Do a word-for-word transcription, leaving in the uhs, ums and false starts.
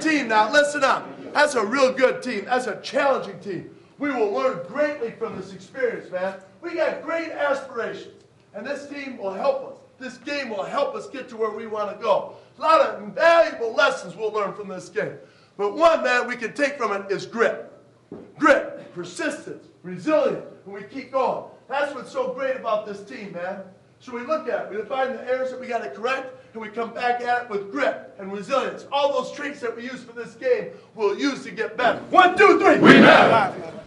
team now. Listen up. That's a real good team. That's a challenging team. We will learn greatly from this experience, man. We got great aspirations, and this team will help us. This game will help us get to where we want to go. A lot of valuable lessons we'll learn from this game. But one, man, we can take from it is grit. Grit, persistence, resilience, and we keep going. That's what's so great about this team, man. So we look at it, we find the areas that we got to correct, and we come back at it with grit and resilience. All those traits that we use for this game, we'll use to get better. One, two, three. We have.